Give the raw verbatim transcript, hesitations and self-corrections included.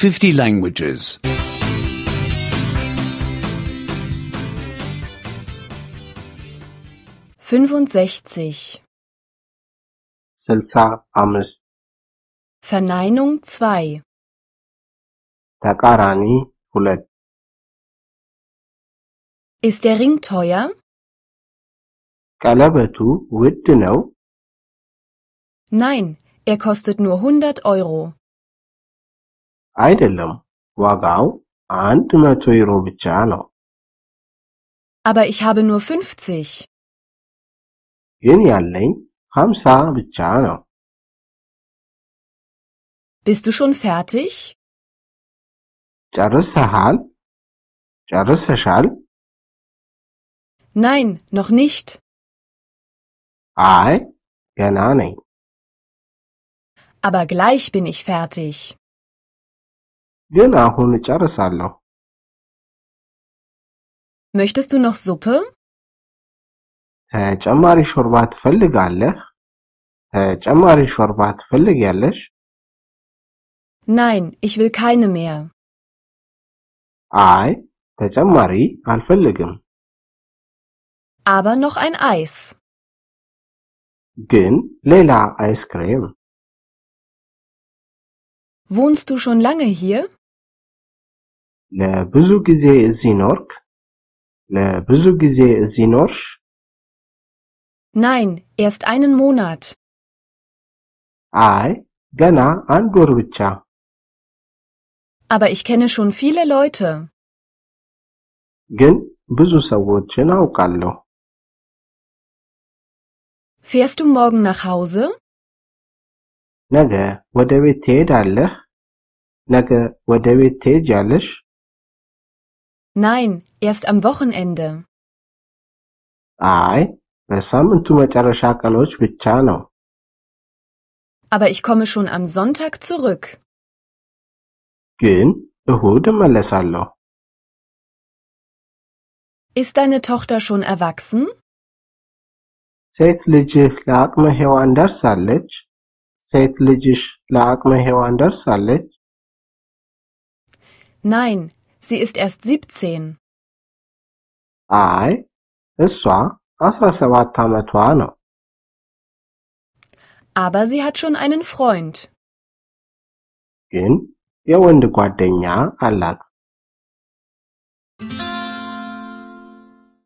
fifty languages. fünfundsechzig. ስልሳ አምስት Verneinung zwei. ተቃራኒ ሁለት Ist der Ring teuer? ቀለበቱ ውድ ነው? Nein, er kostet nur hundert Euro. አይደለም፣ ዋጋው አንድ መቶ ዩሮ ብቻ ነው። Aber ich habe nur fünfzig. ግን ያለኝ ሀምሳ ብቻ ነው። Bist du schon fertig? ጨርሰሃል? ጨርሰሻል? Nein, noch nicht. አይ ገና ነኝ። Aber gleich bin ich fertig. ግን አሁን ጨርሳለሁ። Möchtest du noch Suppe? ተጨማሪ ሾርባ ትፈልጋለህ? ተጨማሪ ሾርባ ትፈልጊያለሽ? Nein, ich will keine mehr. አይ ተጨማሪ አልፈልግም። Aber noch ein Eis. ግን ሌላ አይስክሬም። Wohnst du schon lange hier? ለብዙ ጊዜ እዚህ ኖርክ? ለብዙ ጊዜ እዚህ ኖርሽ? Nein, erst einen Monat. አይ ገና አንድ ወር ብቻ። Aber ich kenne schon viele Leute. ግን ብዙ ሰዎችን አውቃለሁ። Fährst du morgen nach Hause? ነገ ወደ ቤት ትሄዳለህ? ነገ ወደ ቤት ትሄጃለሽ? Nein, erst am Wochenende. አይ በሳምንቱ መጨረሻ ቀኖች ብቻ ነው። Aber ich komme schon am Sonntag zurück. ግን እሁድ እመለሳለሁ። Ist deine Tochter schon erwachsen? ሴት ልጅህ ለአቅመ ሔዋን ደርሳለች? ሴት ልጅሽ ለአቅመ ሔዋን ደርሳለች? Nein, sie ist erst siebzehn. አይ እሷ አስራ ሰባት ዓመቷ ነው። Aber sie hat schon einen Freund. ግን የወንድ ጓደኛ አላት።